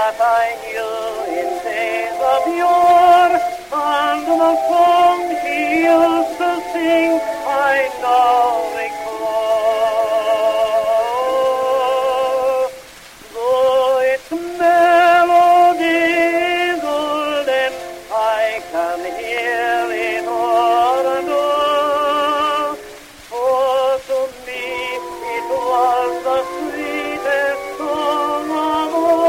that I knew in days of yore, and the song she used to sing I now recall. Though its melody is golden, I can hear it o'er and o'er. For to me it was the sweetest song of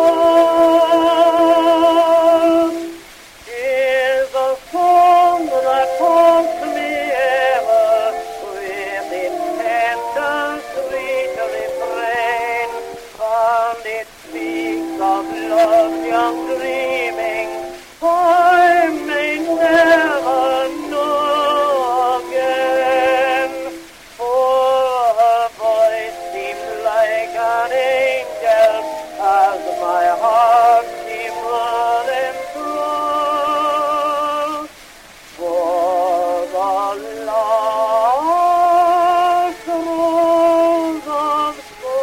all. Is a song that haunts me ever with its tender, sweet refrain, and it speaks of love's young dreaming I may never know again. For her voice seemed like an angel as my heart seemed running through. For the last rose of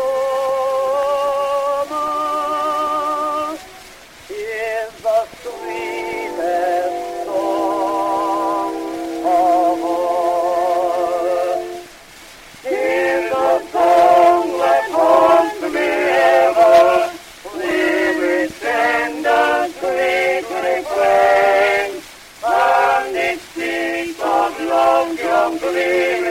summer is the sweetest song of all. Is a song that haunts me ever with its tender, sweet refrain, and it speaks of love's young dream.